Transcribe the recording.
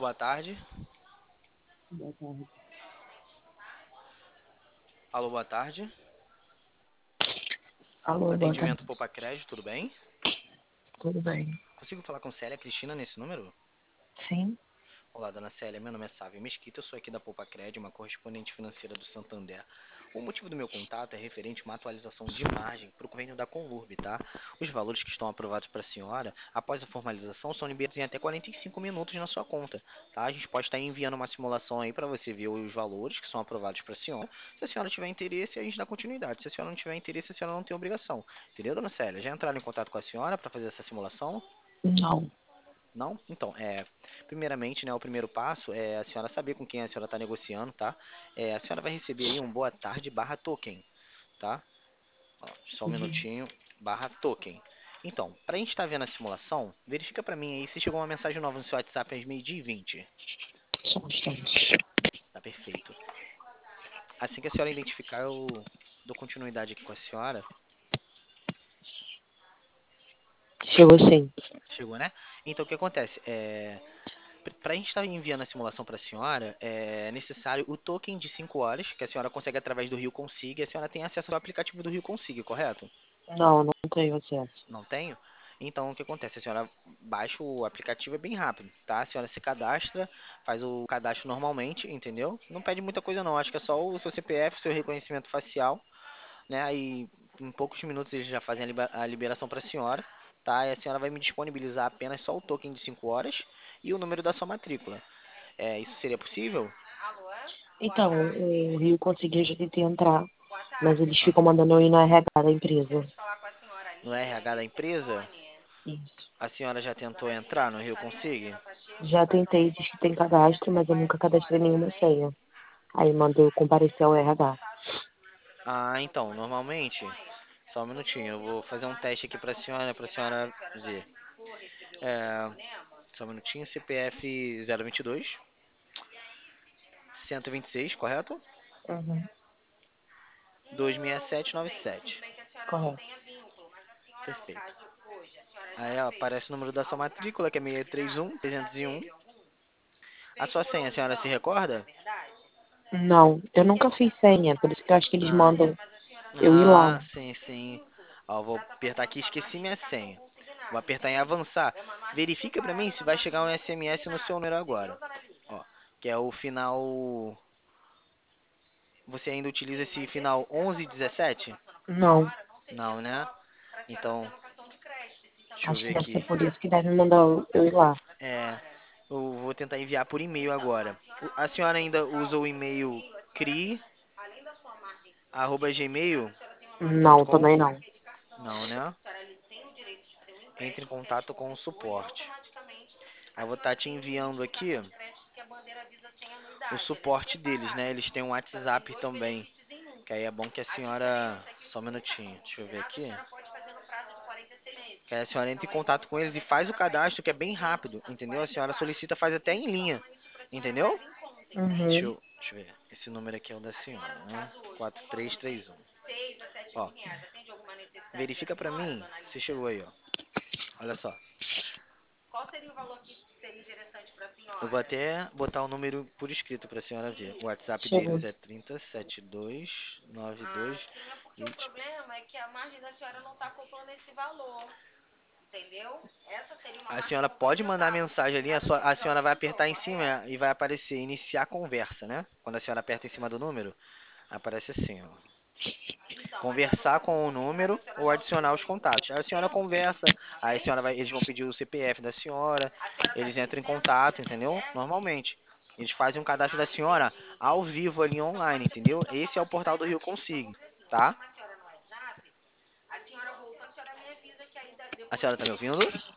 boa tarde. Boa tarde. Alô, boa tarde. Alô, boa Atendimento tarde. Poupa Crédito, tudo bem? Tudo bem? Consigo falar com Célia Cristina nesse número? Sim? Olá, dona Célia, meu nome é Sávio Mesquita, eu sou aqui da Poupa Crédito, uma correspondente financeira do Santander. O motivo do meu contato é referente a uma atualização de margem para o convênio da Conlurb, tá? Os valores que estão aprovados para a senhora, após a formalização, são liberados em até 45 minutos na sua conta, tá? A gente pode estar enviando uma simulação aí para você ver os valores que são aprovados para a senhora. Se a senhora tiver interesse, a gente dá continuidade. Se a senhora não tiver interesse, a senhora não tem obrigação. Entendeu, dona Célia? Já entraram em contato com a senhora para fazer essa simulação? Não. Não? Então, primeiramente, né, o primeiro passo é a senhora saber com quem a senhora está negociando, tá? A senhora vai receber aí um boa tarde barra token, tá? Ó, só um Uhum. minutinho, barra token. Então, para a gente estar vendo a simulação, verifica para mim aí se chegou uma mensagem nova no seu WhatsApp às meio-dia e 20. Só um instante. Tá perfeito. Assim que a senhora identificar, eu dou continuidade aqui com a senhora. Chegou sim. Chegou, né? Então, o que acontece? Para a gente estar enviando a simulação para a senhora, é necessário o token de 5 horas, que a senhora consegue através do Rio Consig, e a senhora tem acesso ao aplicativo do Rio Consig, correto? Não, não tenho acesso. Não tenho? Então, o que acontece? A senhora baixa o aplicativo, é bem rápido, tá? A senhora se cadastra, faz o cadastro normalmente, entendeu? Não pede muita coisa não, acho que é só o seu CPF, seu reconhecimento facial, né? Aí, em poucos minutos eles já fazem a liberação para a senhora, tá? E a senhora vai me disponibilizar apenas só o token de 5 horas e o número da sua matrícula. Isso seria possível? Então, o Rio conseguiu já tentei entrar, mas eles Ah, ficam mandando eu ir no RH da empresa. no RH da empresa, Isso. a senhora já tentou entrar no Rio Consig? Já tentei, diz que tem cadastro, mas eu nunca cadastrei nenhuma senha. Aí mandou eu comparecer ao RH. Ah, então, normalmente, só um minutinho, eu vou fazer um teste aqui para a senhora ver. É, só um minutinho, CPF 022, 126, correto? Uhum. 26797. Correto. Perfeito. Aí ó, aparece o número da sua matrícula, que é 631 301. A sua senha, a senhora se recorda? Não, eu nunca fiz senha, por isso que eu acho que eles Ah, mandam eu ir lá. sim, sim. Ó, vou apertar aqui, esqueci minha senha. Vou apertar em avançar. Verifica pra mim se vai chegar um SMS no seu número agora. Ó, que é o final. Você ainda utiliza esse final 1117? Não, Não, né? Então, deixa eu acho ver que deve ser aqui. por isso que deve mandar eu ir lá. É, eu vou tentar enviar por e-mail agora. A senhora ainda usa o e-mail Não, cri@gmail.com? também não. Não, né? Entre em contato com o suporte. Eu vou estar te enviando aqui o suporte deles, né? Eles têm um WhatsApp também. Que aí é bom que a senhora. Só um minutinho, deixa eu ver aqui. Que aí a senhora entra em contato com eles e faz o cadastro, que é bem rápido, entendeu? A senhora solicita, faz até em linha, entendeu? Uhum. Deixa eu ver. Esse número aqui é o da senhora, né? 4331. Ó, verifica pra mim se chegou aí, ó. Olha só. Eu vou até botar o número por escrito pra senhora ver. O WhatsApp Chegou. deles é 307292 20. A senhora pode mandar mensagem ali, a senhora vai apertar em cima e vai aparecer iniciar conversa, né? Quando a senhora aperta em cima do número, aparece assim, ó. Conversar com o número ou adicionar os contatos. Aí a senhora conversa, aí a senhora vai, eles vão pedir o CPF da senhora, eles entram em contato, entendeu? Normalmente. Eles fazem um cadastro da senhora ao vivo ali online, entendeu? Esse é o portal do Rio Consigo, tá? A senhora tá me ouvindo?